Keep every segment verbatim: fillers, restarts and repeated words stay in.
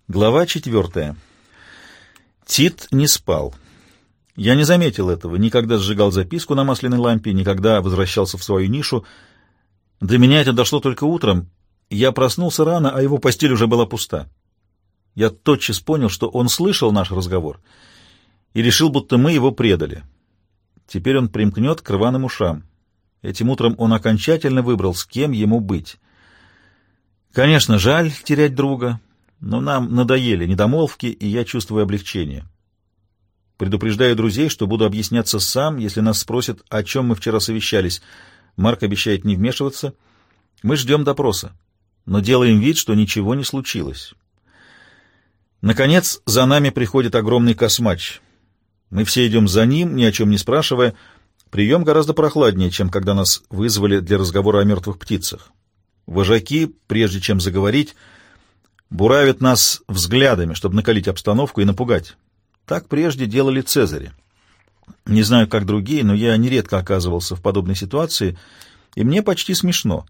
Глава четвертая. Тит не спал. Я не заметил этого, никогда сжигал записку на масляной лампе, никогда возвращался в свою нишу. До меня это дошло только утром. Я проснулся рано, а его постель уже была пуста. Я тотчас понял, что он слышал наш разговор и решил, будто мы его предали. Теперь он примкнет к рваным ушам. Этим утром он окончательно выбрал, с кем ему быть. Конечно, жаль терять друга, но нам надоели недомолвки, и я чувствую облегчение. Предупреждаю друзей, что буду объясняться сам, если нас спросят, о чем мы вчера совещались. Марк обещает не вмешиваться. Мы ждем допроса, но делаем вид, что ничего не случилось. Наконец, за нами приходит огромный космач. Мы все идем за ним, ни о чем не спрашивая. Прием гораздо прохладнее, чем когда нас вызвали для разговора о мертвых птицах. Вожаки, прежде чем заговорить, буравят нас взглядами, чтобы накалить обстановку и напугать. Так прежде делали цезари. Не знаю, как другие, но я нередко оказывался в подобной ситуации, и мне почти смешно.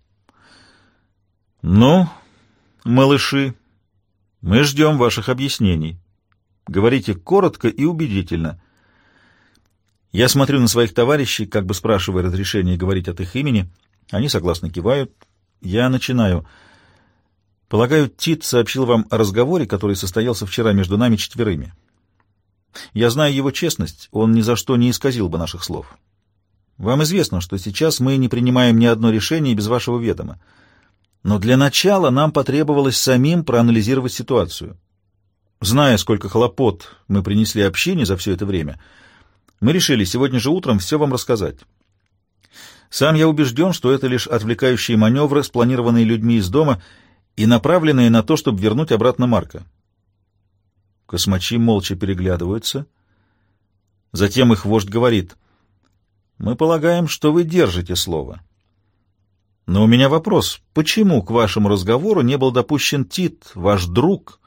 «Ну, малыши, мы ждем ваших объяснений. Говорите коротко и убедительно». Я смотрю на своих товарищей, как бы спрашивая разрешения говорить от их имени. Они согласно кивают. Я начинаю. Полагаю, Тит сообщил вам о разговоре, который состоялся вчера между нами четверыми. Я знаю его честность, он ни за что не исказил бы наших слов. Вам известно, что сейчас мы не принимаем ни одно решение без вашего ведома. Но для начала нам потребовалось самим проанализировать ситуацию. Зная, сколько хлопот мы принесли общине за все это время, мы решили сегодня же утром все вам рассказать. Сам я убежден, что это лишь отвлекающие маневры, спланированные людьми из дома и направленные на то, чтобы вернуть обратно Марка. Космачи молча переглядываются. Затем их вождь говорит: «Мы полагаем, что вы держите слово. Но у меня вопрос, почему к вашему разговору не был допущен Тит, ваш друг?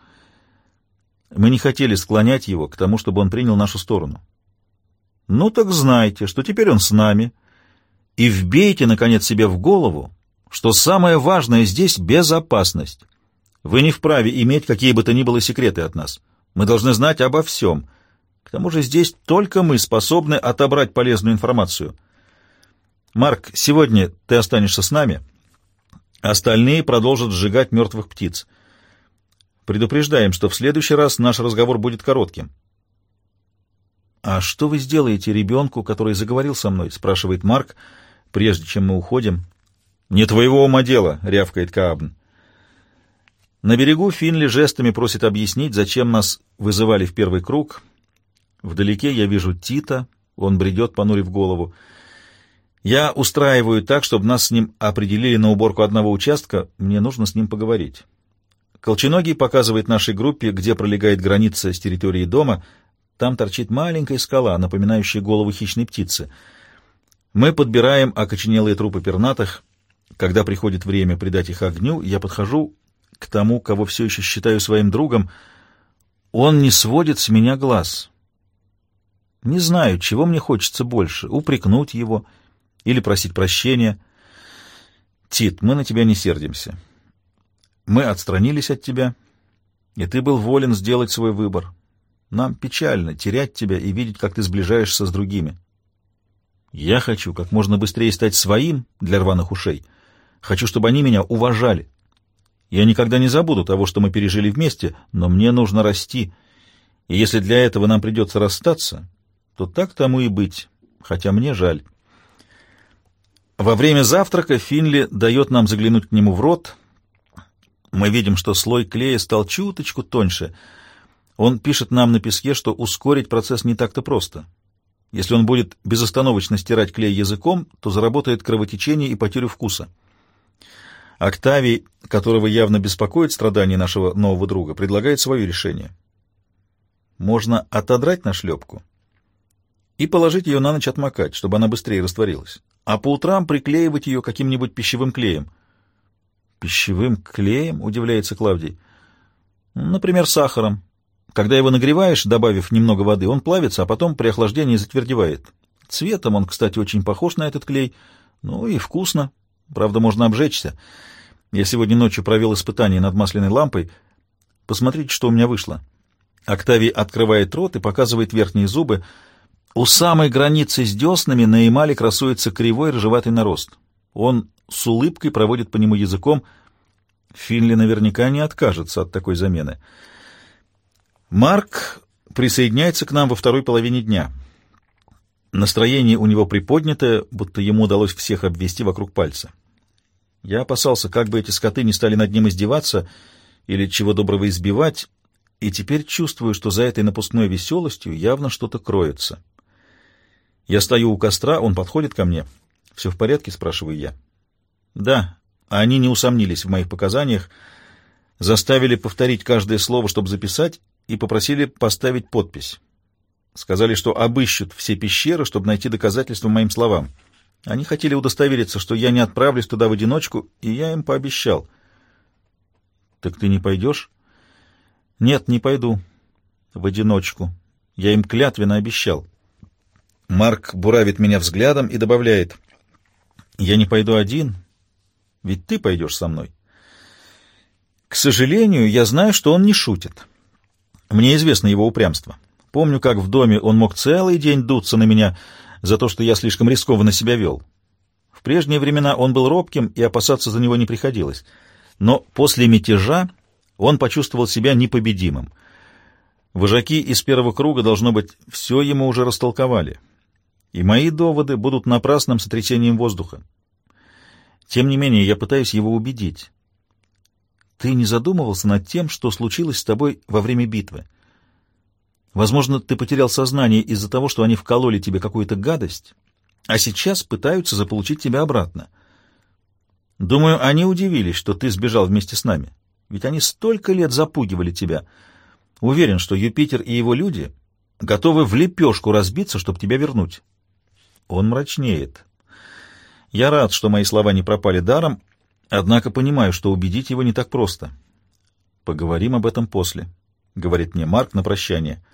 Мы не хотели склонять его к тому, чтобы он принял нашу сторону. Ну так знайте, что теперь он с нами, и вбейте, наконец, себе в голову, что самое важное здесь — безопасность. Вы не вправе иметь какие бы то ни было секреты от нас. Мы должны знать обо всем. К тому же здесь только мы способны отобрать полезную информацию. Марк, сегодня ты останешься с нами, остальные продолжат сжигать мертвых птиц. Предупреждаем, что в следующий раз наш разговор будет коротким». «А что вы сделаете ребенку, который заговорил со мной?» — спрашивает Марк, прежде чем мы уходим. «Не твоего ума дело», — рявкает Каабн. На берегу Финли жестами просит объяснить, зачем нас вызывали в первый круг. Вдалеке я вижу Тита, он бредет, понурив голову. Я устраиваю так, чтобы нас с ним определили на уборку одного участка, мне нужно с ним поговорить. Колченогий показывает нашей группе, где пролегает граница с территорией дома. Там торчит маленькая скала, напоминающая голову хищной птицы. Мы подбираем окоченелые трупы пернатых. Когда приходит время предать их огню, я подхожу к тому, кого все еще считаю своим другом. Он не сводит с меня глаз. Не знаю, чего мне хочется больше — упрекнуть его или просить прощения. Тит, мы на тебя не сердимся. Мы отстранились от тебя, и ты был волен сделать свой выбор. Нам печально терять тебя и видеть, как ты сближаешься с другими. Я хочу как можно быстрее стать своим для рваных ушей. Хочу, чтобы они меня уважали. Я никогда не забуду того, что мы пережили вместе, но мне нужно расти. И если для этого нам придется расстаться, то так тому и быть, хотя мне жаль». Во время завтрака Финли дает нам заглянуть к нему в рот. Мы видим, что слой клея стал чуточку тоньше. Он пишет нам на песке, что ускорить процесс не так-то просто. Если он будет безостановочно стирать клей языком, то заработает кровотечение и потерю вкуса. Октавий, которого явно беспокоит страдания нашего нового друга, предлагает свое решение. Можно отодрать нашлепку и положить ее на ночь отмокать, чтобы она быстрее растворилась, а по утрам приклеивать ее каким-нибудь пищевым клеем. «Пищевым клеем?» — удивляется Клавдий. «Например, сахаром. Когда его нагреваешь, добавив немного воды, он плавится, а потом при охлаждении затвердевает. Цветом он, кстати, очень похож на этот клей. Ну и вкусно. Правда, можно обжечься. Я сегодня ночью провел испытание над масляной лампой. Посмотрите, что у меня вышло». Октавий открывает рот и показывает верхние зубы. У самой границы с деснами на эмали красуется кривой рыжеватый нарост. Он с улыбкой проводит по нему языком. Финли наверняка не откажется от такой замены. Марк присоединяется к нам во второй половине дня. Настроение у него приподнятое, будто ему удалось всех обвести вокруг пальца. Я опасался, как бы эти скоты не стали над ним издеваться или чего доброго избивать, и теперь чувствую, что за этой напускной веселостью явно что-то кроется. Я стою у костра, он подходит ко мне. «Все в порядке?» — спрашиваю я. «Да». Они не усомнились в моих показаниях, заставили повторить каждое слово, чтобы записать, и попросили поставить подпись. Сказали, что обыщут все пещеры, чтобы найти доказательства моим словам. Они хотели удостовериться, что я не отправлюсь туда в одиночку, и я им пообещал. «Так ты не пойдешь?» «Нет, не пойду. В одиночку. Я им клятвенно обещал». Марк буравит меня взглядом и добавляет: «Я не пойду один, ведь ты пойдешь со мной». К сожалению, я знаю, что он не шутит. Мне известно его упрямство. Помню, как в доме он мог целый день дуться на меня за то, что я слишком рискованно себя вел. В прежние времена он был робким, и опасаться за него не приходилось. Но после мятежа он почувствовал себя непобедимым. Вожаки из первого круга, должно быть, все ему уже растолковали. И мои доводы будут напрасным сотрясением воздуха. Тем не менее, я пытаюсь его убедить. Ты не задумывался над тем, что случилось с тобой во время битвы? Возможно, ты потерял сознание из-за того, что они вкололи тебе какую-то гадость, а сейчас пытаются заполучить тебя обратно. Думаю, они удивились, что ты сбежал вместе с нами. Ведь они столько лет запугивали тебя. Уверен, что Юпитер и его люди готовы в лепешку разбиться, чтобы тебя вернуть». Он мрачнеет. Я рад, что мои слова не пропали даром, однако понимаю, что убедить его не так просто. «Поговорим об этом после», — говорит мне Марк на прощание.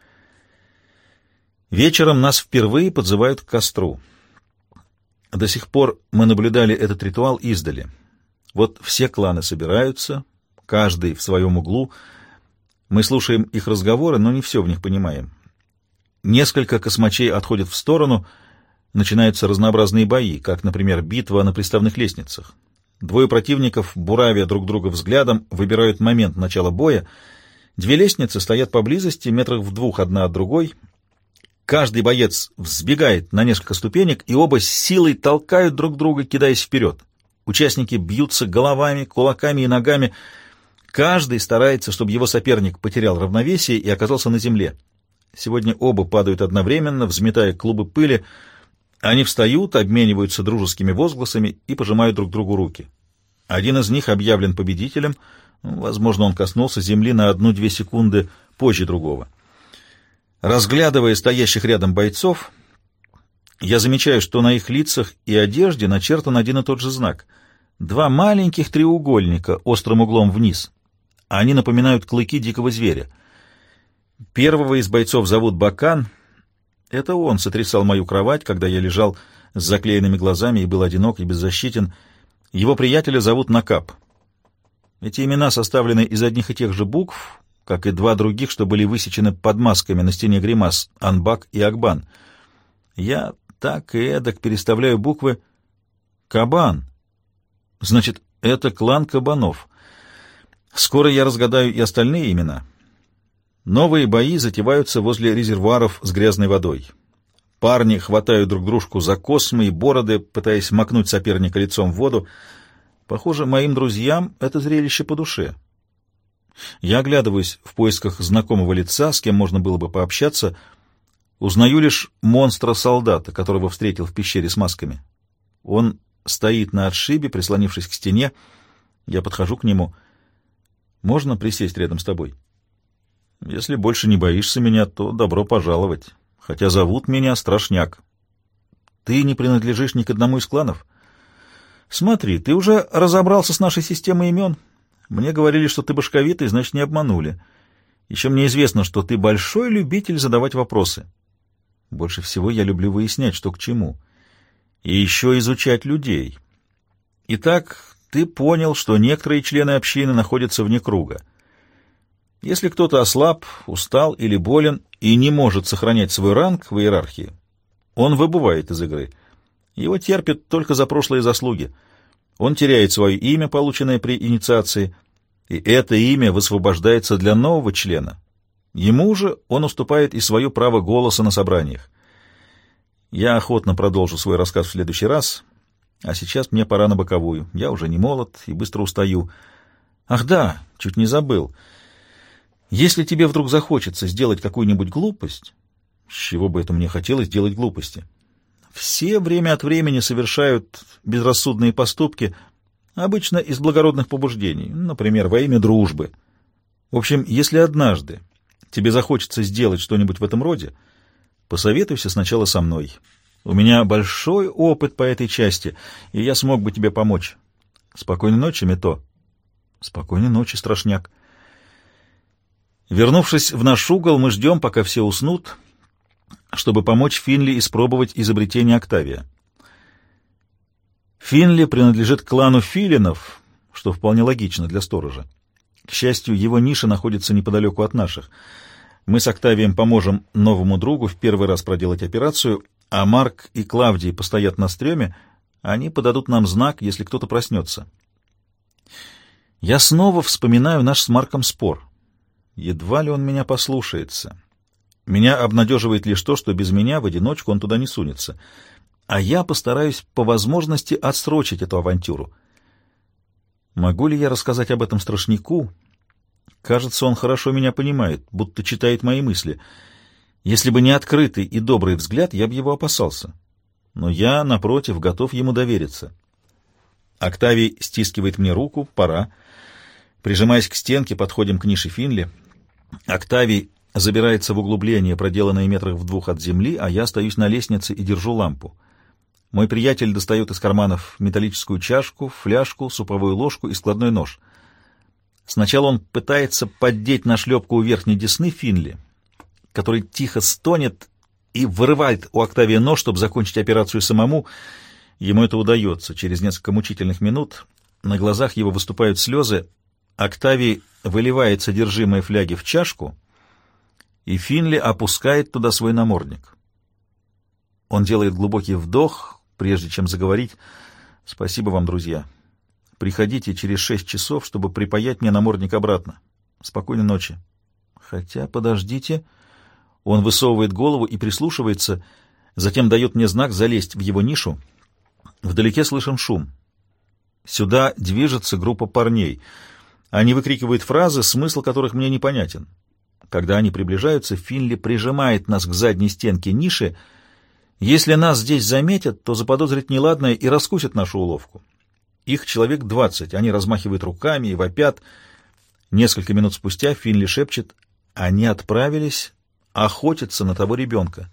Вечером нас впервые подзывают к костру. До сих пор мы наблюдали этот ритуал издали. Вот все кланы собираются, каждый в своем углу. Мы слушаем их разговоры, но не все в них понимаем. Несколько космачей отходят в сторону, начинаются разнообразные бои, как, например, битва на приставных лестницах. Двое противников, буравя друг друга взглядом, выбирают момент начала боя. Две лестницы стоят поблизости, метрах в двух одна от другой. Каждый боец взбегает на несколько ступенек, и оба с силой толкают друг друга, кидаясь вперед. Участники бьются головами, кулаками и ногами. Каждый старается, чтобы его соперник потерял равновесие и оказался на земле. Сегодня оба падают одновременно, взметая клубы пыли. Они встают, обмениваются дружескими возгласами и пожимают друг другу руки. Один из них объявлен победителем. Возможно, он коснулся земли на одну-две секунды позже другого. Разглядывая стоящих рядом бойцов, я замечаю, что на их лицах и одежде начертан один и тот же знак. Два маленьких треугольника острым углом вниз. Они напоминают клыки дикого зверя. Первого из бойцов зовут Бакан. Это он сотрясал мою кровать, когда я лежал с заклеенными глазами и был одинок и беззащитен. Его приятеля зовут Накап. Эти имена составлены из одних и тех же букв, как и два других, что были высечены под масками на стене гримас — Анбак и Акбан. Я так и эдак переставляю буквы. Кабан. Значит, это клан кабанов. Скоро я разгадаю и остальные имена. Новые бои затеваются возле резервуаров с грязной водой. Парни хватают друг дружку за космы и бороды, пытаясь макнуть соперника лицом в воду. Похоже, моим друзьям это зрелище по душе. Я оглядываюсь в поисках знакомого лица, с кем можно было бы пообщаться. Узнаю лишь монстра-солдата, которого встретил в пещере с масками. Он стоит на отшибе, прислонившись к стене. Я подхожу к нему. «Можно присесть рядом с тобой? Если больше не боишься меня, то добро пожаловать. Хотя зовут меня Страшняк. Ты не принадлежишь ни к одному из кланов? Смотри, ты уже разобрался с нашей системой имен. Мне говорили, что ты башковитый, значит, не обманули. Еще мне известно, что ты большой любитель задавать вопросы. Больше всего я люблю выяснять, что к чему. И еще изучать людей. Итак, ты понял, что некоторые члены общины находятся вне круга. Если кто-то ослаб, устал или болен и не может сохранять свой ранг в иерархии, он выбывает из игры. Его терпят только за прошлые заслуги. Он теряет свое имя, полученное при инициации, и это имя высвобождается для нового члена. Ему же он уступает и свое право голоса на собраниях. Я охотно продолжу свой рассказ в следующий раз, а сейчас мне пора на боковую. Я уже не молод и быстро устаю. Ах да, чуть не забыл. Если тебе вдруг захочется сделать какую-нибудь глупость, с чего бы это мне хотелось делать глупости? Все время от времени совершают безрассудные поступки, обычно из благородных побуждений, например, во имя дружбы. В общем, если однажды тебе захочется сделать что-нибудь в этом роде, посоветуйся сначала со мной. У меня большой опыт по этой части, и я смог бы тебе помочь. Спокойной ночи, Мито. Спокойной ночи, Страшняк. Вернувшись в наш угол, мы ждем, пока все уснут, чтобы помочь Финли испробовать изобретение Октавия. Финли принадлежит к клану филинов, что вполне логично для сторожа. К счастью, его ниша находится неподалеку от наших. Мы с Октавием поможем новому другу в первый раз проделать операцию, а Марк и Клавдий постоят на стреме, они подадут нам знак, если кто-то проснется. Я снова вспоминаю наш с Марком спор. Едва ли он меня послушается. Меня обнадеживает лишь то, что без меня в одиночку он туда не сунется. А я постараюсь по возможности отсрочить эту авантюру. Могу ли я рассказать об этом Страшнику? Кажется, он хорошо меня понимает, будто читает мои мысли. Если бы не открытый и добрый взгляд, я бы его опасался. Но я, напротив, готов ему довериться. Октавий стискивает мне руку. Пора. Прижимаясь к стенке, подходим к нише Финли. Октавий забирается в углубление, проделанное метрах в двух от земли, а я остаюсь на лестнице и держу лампу. Мой приятель достает из карманов металлическую чашку, фляжку, суповую ложку и складной нож. Сначала он пытается поддеть на шлепку у верхней десны Финли, который тихо стонет и вырывает у Октавия нож, чтобы закончить операцию самому. Ему это удается. Через несколько мучительных минут на глазах его выступают слезы. Октавий выливает содержимое фляги в чашку, и Финли опускает туда свой намордник. Он делает глубокий вдох, прежде чем заговорить. «Спасибо вам, друзья. Приходите через шесть часов, чтобы припаять мне намордник обратно. Спокойной ночи». Хотя, подождите. Он высовывает голову и прислушивается, затем дает мне знак залезть в его нишу. Вдалеке слышен шум. Сюда движется группа парней. Они выкрикивают фразы, смысл которых мне непонятен. Когда они приближаются, Финли прижимает нас к задней стенке ниши. Если нас здесь заметят, то заподозрят неладное и раскусят нашу уловку. Их человек двадцать, они размахивают руками и вопят. Несколько минут спустя Финли шепчет: «Они отправились охотиться на того ребенка».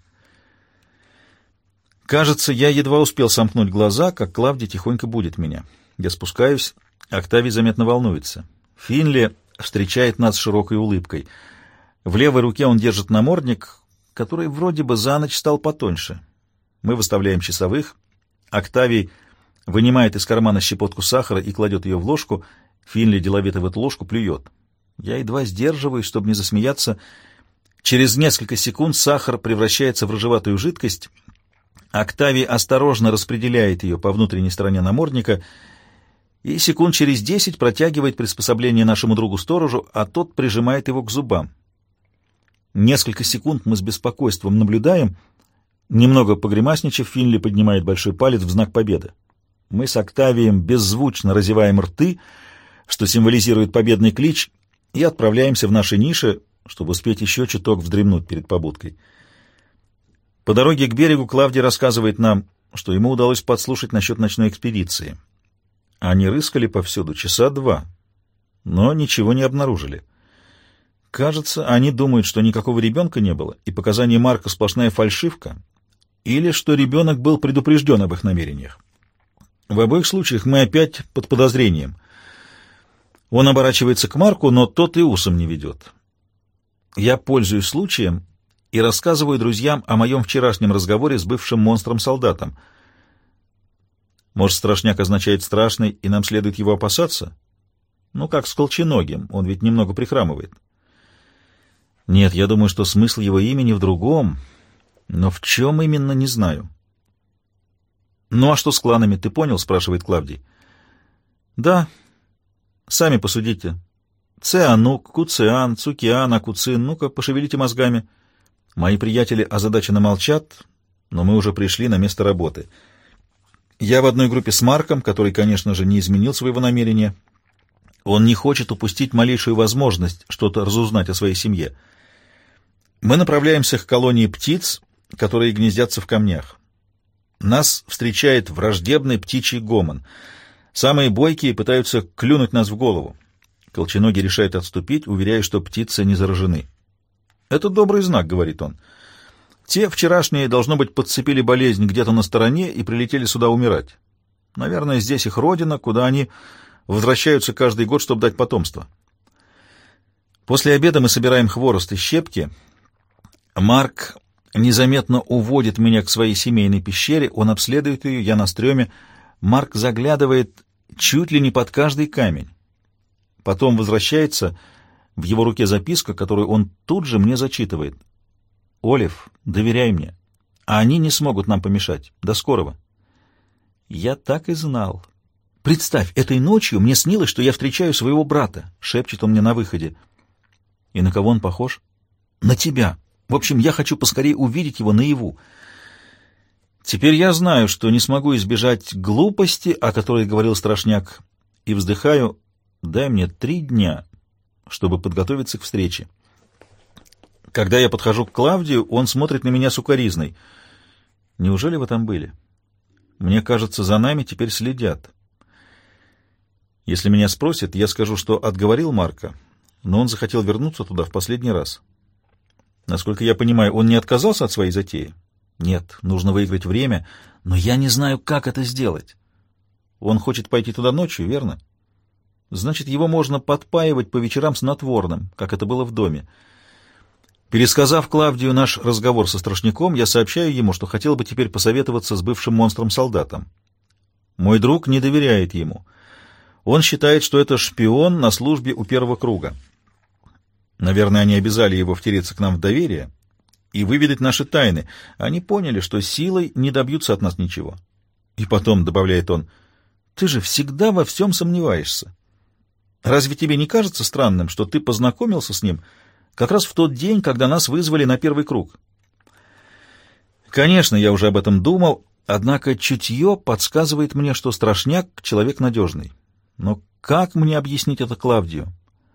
Кажется, я едва успел сомкнуть глаза, как Клавдий тихонько будит меня. Я спускаюсь, Октавий заметно волнуется. Финли встречает нас широкой улыбкой. В левой руке он держит намордник, который вроде бы за ночь стал потоньше. Мы выставляем часовых. Октавий вынимает из кармана щепотку сахара и кладет ее в ложку. Финли деловито в эту ложку плюет. Я едва сдерживаюсь, чтобы не засмеяться. Через несколько секунд сахар превращается в рыжеватую жидкость. Октавий осторожно распределяет ее по внутренней стороне намордника и секунд через десять протягивает приспособление нашему другу-сторожу, а тот прижимает его к зубам. Несколько секунд мы с беспокойством наблюдаем. Немного погремасничав, Финли поднимает большой палец в знак победы. Мы с Октавием беззвучно разеваем рты, что символизирует победный клич, и отправляемся в наши ниши, чтобы успеть еще чуток вздремнуть перед побудкой. По дороге к берегу Клавдий рассказывает нам, что ему удалось подслушать насчет ночной экспедиции. Они рыскали повсюду часа два, но ничего не обнаружили. Кажется, они думают, что никакого ребенка не было, и показания Марка сплошная фальшивка, или что ребенок был предупрежден об их намерениях. В обоих случаях мы опять под подозрением. Он оборачивается к Марку, но тот и усом не ведет. Я пользуюсь случаем и рассказываю друзьям о моем вчерашнем разговоре с бывшим монстром-солдатом. Может, страшняк означает страшный, и нам следует его опасаться? Ну, как с колченогим, он ведь немного прихрамывает. Нет, я думаю, что смысл его имени в другом, но в чем именно, не знаю. «Ну а что с кланами, ты понял?» — спрашивает Клавдий. «Да. Сами посудите. Цианук, Куциан, Цукиан, Акуцин. Ну-ка, пошевелите мозгами». Мои приятели озадаченно молчат, но мы уже пришли на место работы. Я в одной группе с Марком, который, конечно же, не изменил своего намерения. Он не хочет упустить малейшую возможность что-то разузнать о своей семье. Мы направляемся к колонии птиц, которые гнездятся в камнях. Нас встречает враждебный птичий гомон. Самые бойкие пытаются клюнуть нас в голову. Колченогий решает отступить, уверяя, что птицы не заражены. «Это добрый знак», — говорит он. «Те вчерашние, должно быть, подцепили болезнь где-то на стороне и прилетели сюда умирать. Наверное, здесь их родина, куда они возвращаются каждый год, чтобы дать потомство». После обеда мы собираем хворост и щепки. Марк незаметно уводит меня к своей семейной пещере, он обследует ее, я на стреме. Марк заглядывает чуть ли не под каждый камень. Потом возвращается, в его руке записка, которую он тут же мне зачитывает. «Олив, доверяй мне, а они не смогут нам помешать. До скорого». Я так и знал. «Представь, этой ночью мне снилось, что я встречаю своего брата», — шепчет он мне на выходе. «И на кого он похож?» «На тебя. В общем, я хочу поскорее увидеть его наяву». Теперь я знаю, что не смогу избежать глупости, о которой говорил Страшняк, и вздыхаю: дай мне три дня, чтобы подготовиться к встрече. Когда я подхожу к Клавдию, он смотрит на меня с укоризной. «Неужели вы там были? Мне кажется, за нами теперь следят». Если меня спросят, я скажу, что отговорил Марка, но он захотел вернуться туда в последний раз. Насколько я понимаю, он не отказался от своей затеи? Нет, нужно выиграть время, но я не знаю, как это сделать. Он хочет пойти туда ночью, верно? Значит, его можно подпаивать по вечерам снотворным, как это было в доме. Пересказав Клавдию наш разговор со Страшняком, я сообщаю ему, что хотел бы теперь посоветоваться с бывшим монстром-солдатом. Мой друг не доверяет ему. Он считает, что это шпион на службе у первого круга. Наверное, они обязали его втереться к нам в доверие и выведать наши тайны. Они поняли, что силой не добьются от нас ничего. И потом, — добавляет он, — ты же всегда во всем сомневаешься. Разве тебе не кажется странным, что ты познакомился с ним как раз в тот день, когда нас вызвали на первый круг? Конечно, я уже об этом думал, однако чутье подсказывает мне, что Страшняк — человек надежный. Но как мне объяснить это Клавдию?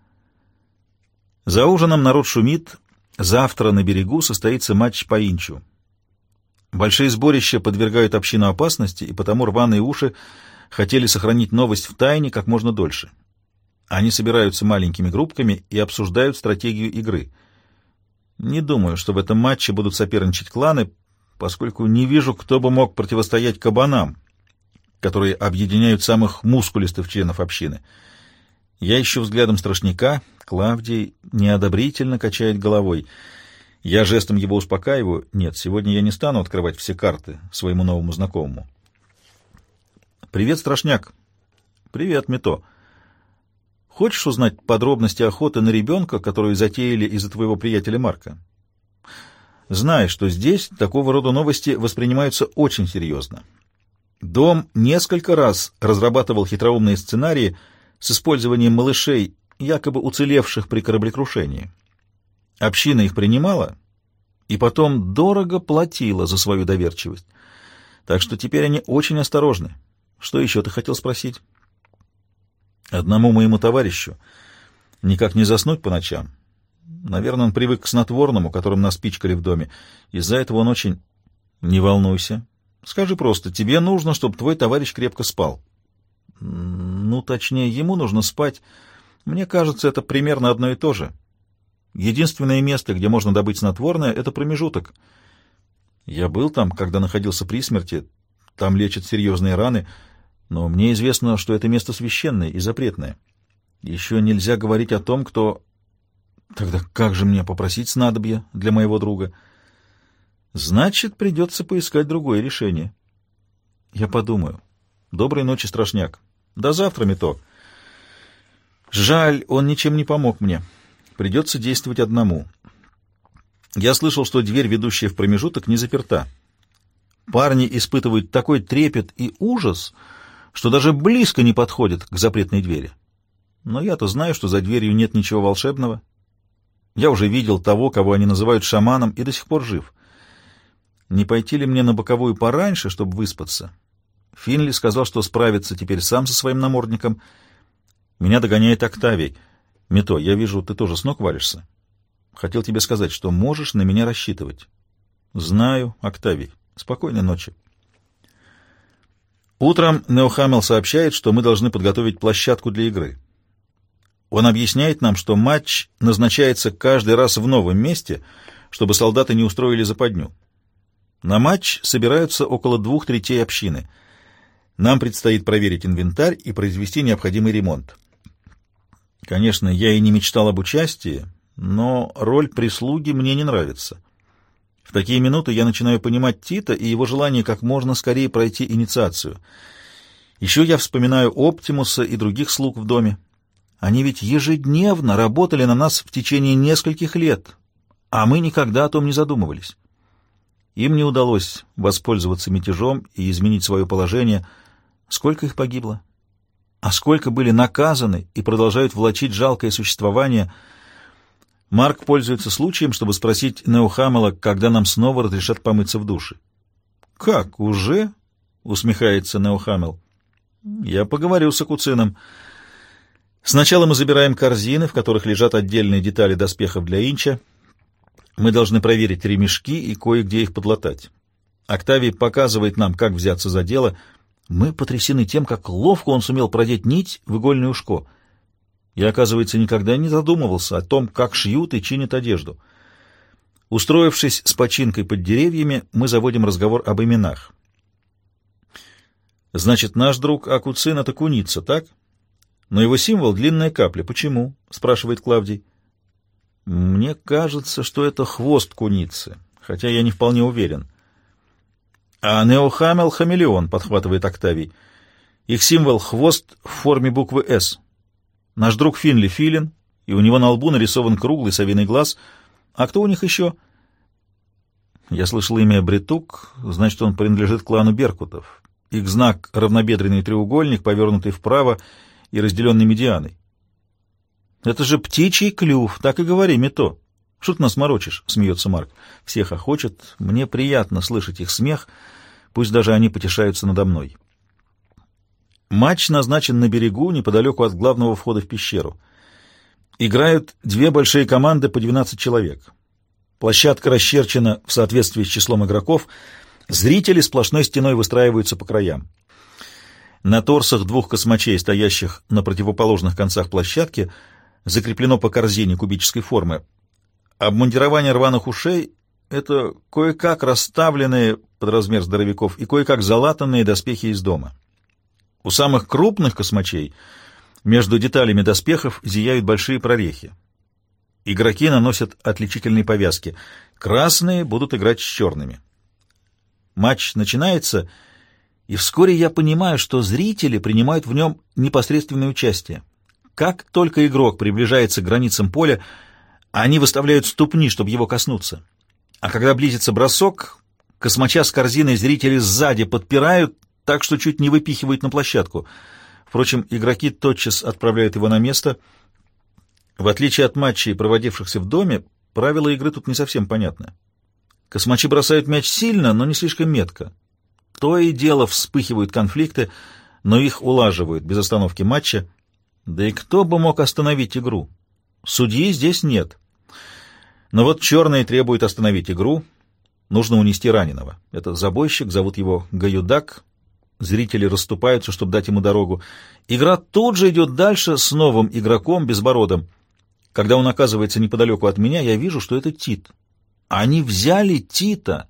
За ужином народ шумит. Завтра на берегу состоится матч по инчу. Большие сборища подвергают общину опасности, и потому рваные уши хотели сохранить новость в тайне как можно дольше. Они собираются маленькими группками и обсуждают стратегию игры. Не думаю, что в этом матче будут соперничать кланы, поскольку не вижу, кто бы мог противостоять кабанам, которые объединяют самых мускулистых членов общины. Я ищу взглядом Страшняка. Клавдий неодобрительно качает головой. Я жестом его успокаиваю. Нет, сегодня я не стану открывать все карты своему новому знакомому. «Привет, Страшняк». «Привет, Мито. Хочешь узнать подробности охоты на ребенка, которую затеяли из-за твоего приятеля Марка? Знай, что здесь такого рода новости воспринимаются очень серьезно. Дом несколько раз разрабатывал хитроумные сценарии с использованием малышей, якобы уцелевших при кораблекрушении. Община их принимала и потом дорого платила за свою доверчивость. Так что теперь они очень осторожны. Что еще ты хотел спросить?» «Одному моему товарищу никак не заснуть по ночам. Наверное, он привык к снотворному, которым нас пичкали в доме. Из-за этого он очень...» «Не волнуйся. Скажи просто, тебе нужно, чтобы твой товарищ крепко спал». «Ну, точнее, ему нужно спать. Мне кажется, это примерно одно и то же. Единственное место, где можно добыть снотворное, — это промежуток. Я был там, когда находился при смерти. Там лечат серьезные раны, но мне известно, что это место священное и запретное. Еще нельзя говорить о том, кто... Тогда как же мне попросить снадобья для моего друга? Значит, придется поискать другое решение. Я подумаю. Доброй ночи, Страшняк. До завтра, Мито. Жаль, он ничем не помог мне. Придется действовать одному. Я слышал, что дверь, ведущая в промежуток, не заперта. Парни испытывают такой трепет и ужас, что даже близко не подходят к запретной двери. Но я-то знаю, что за дверью нет ничего волшебного. Я уже видел того, кого они называют шаманом, и до сих пор жив. Не пойти ли мне на боковую пораньше, чтобы выспаться? Финли сказал, что справится теперь сам со своим намордником. Меня догоняет Октавий. Мито, я вижу, ты тоже с ног валишься. Хотел тебе сказать, что можешь на меня рассчитывать. Знаю, Октавий. Спокойной ночи. Утром Неохаммел сообщает, что мы должны подготовить площадку для игры. Он объясняет нам, что матч назначается каждый раз в новом месте, чтобы солдаты не устроили западню. На матч собираются около двух третей общины. Нам предстоит проверить инвентарь и произвести необходимый ремонт. Конечно, я и не мечтал об участии, но роль прислуги мне не нравится. В такие минуты я начинаю понимать Тита и его желание как можно скорее пройти инициацию. Еще я вспоминаю Оптимуса и других слуг в доме. Они ведь ежедневно работали на нас в течение нескольких лет, а мы никогда о том не задумывались. Им не удалось воспользоваться мятежом и изменить свое положение. Сколько их погибло? А сколько были наказаны и продолжают влачить жалкое существование? Марк пользуется случаем, чтобы спросить Неохаммела, когда нам снова разрешат помыться в душе. «Как, уже?» — усмехается Неохаммел. «Я поговорю с Акуцином. Сначала мы забираем корзины, в которых лежат отдельные детали доспехов для Инча. Мы должны проверить ремешки и кое-где их подлатать. Октавий показывает нам, как взяться за дело. Мы потрясены тем, как ловко он сумел продеть нить в игольное ушко. Я, оказывается, никогда не задумывался о том, как шьют и чинят одежду. Устроившись с починкой под деревьями, мы заводим разговор об именах. Значит, наш друг Акуцин — это куница, так? Но его символ — длинная капля. Почему? — спрашивает Клавдий. Мне кажется, что это хвост куницы, хотя я не вполне уверен. А Неохаммел — хамелеон, подхватывает Октавий. Их символ — хвост в форме буквы «С». Наш друг Финли — филин, и у него на лбу нарисован круглый совиный глаз. А кто у них еще? Я слышал имя Бретук, значит, он принадлежит клану Беркутов. Их знак — равнобедренный треугольник, повернутый вправо и разделенный медианой. Это же птичий клюв, так и говори, Мито. Что ты нас морочишь? — смеется Марк. Все хохочут. Мне приятно слышать их смех, пусть даже они потешаются надо мной. Матч назначен на берегу, неподалеку от главного входа в пещеру. Играют две большие команды по двенадцать человек. Площадка расчерчена в соответствии с числом игроков. Зрители сплошной стеной выстраиваются по краям. На торсах двух космачей, стоящих на противоположных концах площадки, закреплено по корзине кубической формы. Обмундирование рваных ушей — это кое-как расставленные под размер здоровяков и кое-как залатанные доспехи из дома. У самых крупных космачей между деталями доспехов зияют большие прорехи. Игроки наносят отличительные повязки. Красные будут играть с черными. Матч начинается, и вскоре я понимаю, что зрители принимают в нем непосредственное участие. Как только игрок приближается к границам поля, они выставляют ступни, чтобы его коснуться. А когда близится бросок, космача с корзиной зрители сзади подпирают, так что чуть не выпихивают на площадку. Впрочем, игроки тотчас отправляют его на место. В отличие от матчей, проводившихся в доме, правила игры тут не совсем понятны. Космачи бросают мяч сильно, но не слишком метко. То и дело вспыхивают конфликты, но их улаживают без остановки матча. Да и кто бы мог остановить игру? Судьи здесь нет. Но вот черные требуют остановить игру. Нужно унести раненого. Это забойщик, зовут его Гаюдак. Зрители расступаются, чтобы дать ему дорогу. Игра тут же идет дальше с новым игроком, Безбородом. Когда он оказывается неподалеку от меня, я вижу, что это Тит. Они взяли Тита.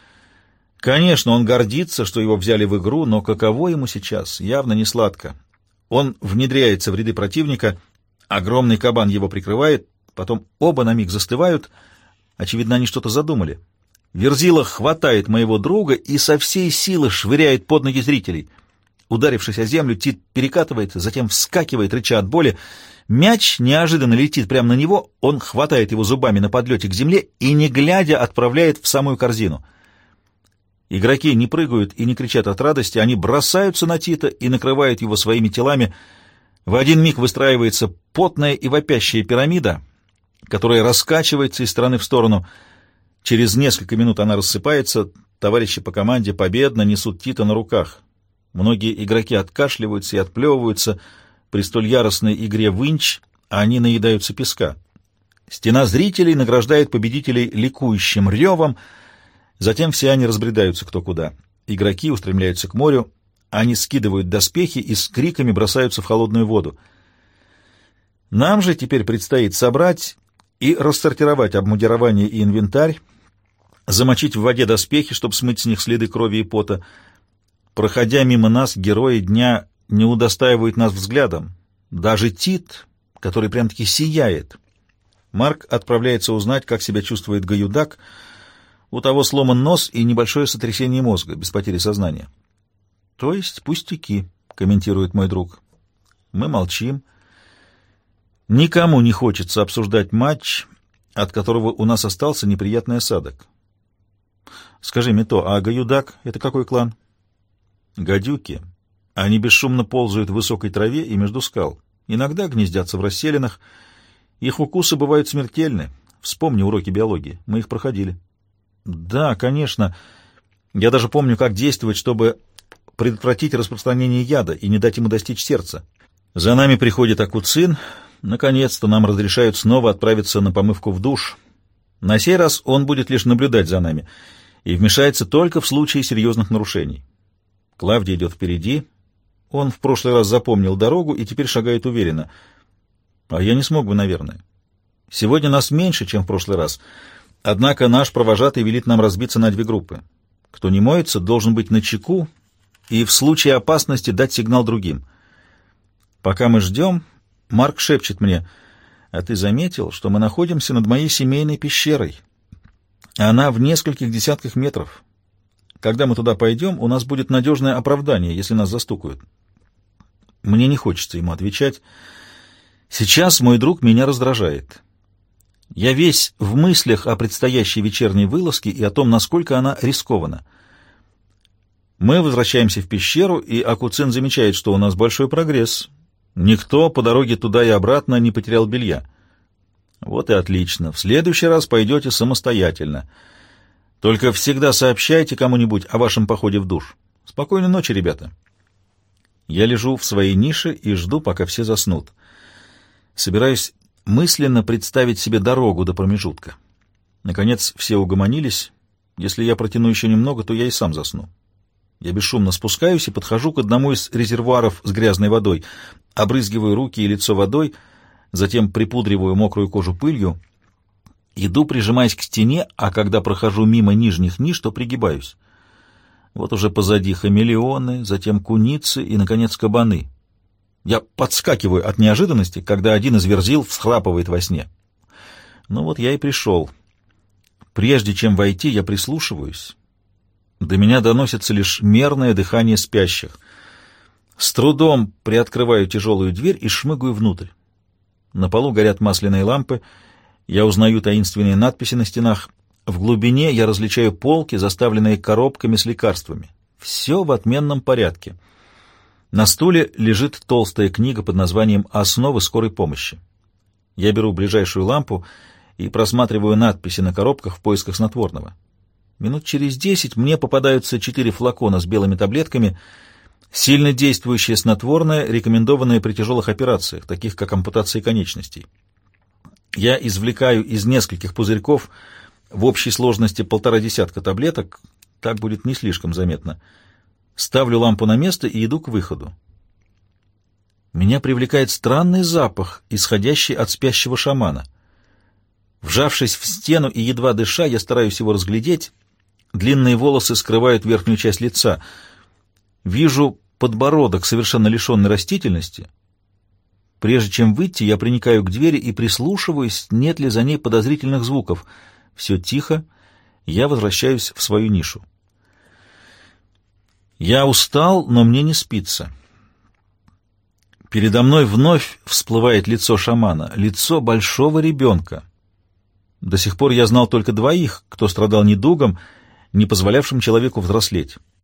Конечно, он гордится, что его взяли в игру, но каково ему сейчас? Явно не сладко. Он внедряется в ряды противника, огромный кабан его прикрывает, потом оба на миг застывают. Очевидно, они что-то задумали. Верзила хватает моего друга и со всей силы швыряет под ноги зрителей. Ударившись о землю, Тит перекатывается, затем вскакивает, рыча от боли. Мяч неожиданно летит прямо на него, он хватает его зубами на подлете к земле и, не глядя, отправляет в самую корзину. Игроки не прыгают и не кричат от радости, они бросаются на Тита и накрывают его своими телами. В один миг выстраивается потная и вопящая пирамида, которая раскачивается из стороны в сторону. Через несколько минут она рассыпается, товарищи по команде победно несут Тита на руках. Многие игроки откашливаются и отплевываются. При столь яростной игре в инч они наедаются песка. Стена зрителей награждает победителей ликующим ревом. Затем все они разбредаются кто куда. Игроки устремляются к морю, они скидывают доспехи и с криками бросаются в холодную воду. Нам же теперь предстоит собрать и рассортировать обмундирование и инвентарь, замочить в воде доспехи, чтобы смыть с них следы крови и пота. Проходя мимо нас, герои дня не удостаивают нас взглядом. Даже Тит, который прям-таки сияет. Марк отправляется узнать, как себя чувствует Гаюдак. У того сломан нос и небольшое сотрясение мозга, без потери сознания. — То есть пустяки, — комментирует мой друг. Мы молчим. Никому не хочется обсуждать матч, от которого у нас остался неприятный осадок. — Скажи, Мито, а Гаюдак — это какой клан? — Гадюки. Они бесшумно ползают в высокой траве и между скал. Иногда гнездятся в расселинах. Их укусы бывают смертельны. Вспомни уроки биологии. Мы их проходили. Да, конечно. Я даже помню, как действовать, чтобы предотвратить распространение яда и не дать ему достичь сердца. За нами приходит Акуцин. Наконец-то нам разрешают снова отправиться на помывку в душ. На сей раз он будет лишь наблюдать за нами и вмешается только в случае серьезных нарушений. Клавдий идет впереди. Он в прошлый раз запомнил дорогу и теперь шагает уверенно. А я не смог бы, наверное. Сегодня нас меньше, чем в прошлый раз. Однако наш провожатый велит нам разбиться на две группы. Кто не моется, должен быть начеку и в случае опасности дать сигнал другим. Пока мы ждем, Марк шепчет мне: «А ты заметил, что мы находимся над моей семейной пещерой? Она в нескольких десятках метров. Когда мы туда пойдем, у нас будет надежное оправдание, если нас застукают». Мне не хочется ему отвечать. Сейчас мой друг меня раздражает. Я весь в мыслях о предстоящей вечерней вылазке и о том, насколько она рискована. Мы возвращаемся в пещеру, и Акуцин замечает, что у нас большой прогресс. Никто по дороге туда и обратно не потерял белья. Вот и отлично. В следующий раз пойдете самостоятельно. Только всегда сообщайте кому-нибудь о вашем походе в душ. Спокойной ночи, ребята. Я лежу в своей нише и жду, пока все заснут. Собираюсь мысленно представить себе дорогу до промежутка. Наконец все угомонились. Если я протяну еще немного, то я и сам засну. Я бесшумно спускаюсь и подхожу к одному из резервуаров с грязной водой, обрызгиваю руки и лицо водой, затем припудриваю мокрую кожу пылью, иду, прижимаясь к стене, а когда прохожу мимо нижних ниш, то пригибаюсь. Вот уже позади хамелеоны, затем куницы и, наконец, кабаны. Я подскакиваю от неожиданности, когда один из верзил всхрапывает во сне. Ну вот я и пришел. Прежде чем войти, я прислушиваюсь. До меня доносится лишь мерное дыхание спящих. С трудом приоткрываю тяжелую дверь и шмыгаю внутрь. На полу горят масляные лампы. Я узнаю таинственные надписи на стенах. В глубине я различаю полки, заставленные коробками с лекарствами. Все в отменном порядке. На стуле лежит толстая книга под названием «Основы скорой помощи». Я беру ближайшую лампу и просматриваю надписи на коробках в поисках снотворного. Минут через десять мне попадаются четыре флакона с белыми таблетками, сильно действующее снотворное, рекомендованное при тяжелых операциях, таких как ампутация конечностей. Я извлекаю из нескольких пузырьков в общей сложности полтора десятка таблеток, так будет не слишком заметно. Ставлю лампу на место и иду к выходу. Меня привлекает странный запах, исходящий от спящего шамана. Вжавшись в стену и едва дыша, я стараюсь его разглядеть. Длинные волосы скрывают верхнюю часть лица. Вижу подбородок, совершенно лишенный растительности. Прежде чем выйти, я приникаю к двери и прислушиваюсь, нет ли за ней подозрительных звуков. Все тихо, я возвращаюсь в свою нишу. Я устал, но мне не спится. Передо мной вновь всплывает лицо шамана, лицо большого ребенка. До сих пор я знал только двоих, кто страдал недугом, не позволявшим человеку взрослеть.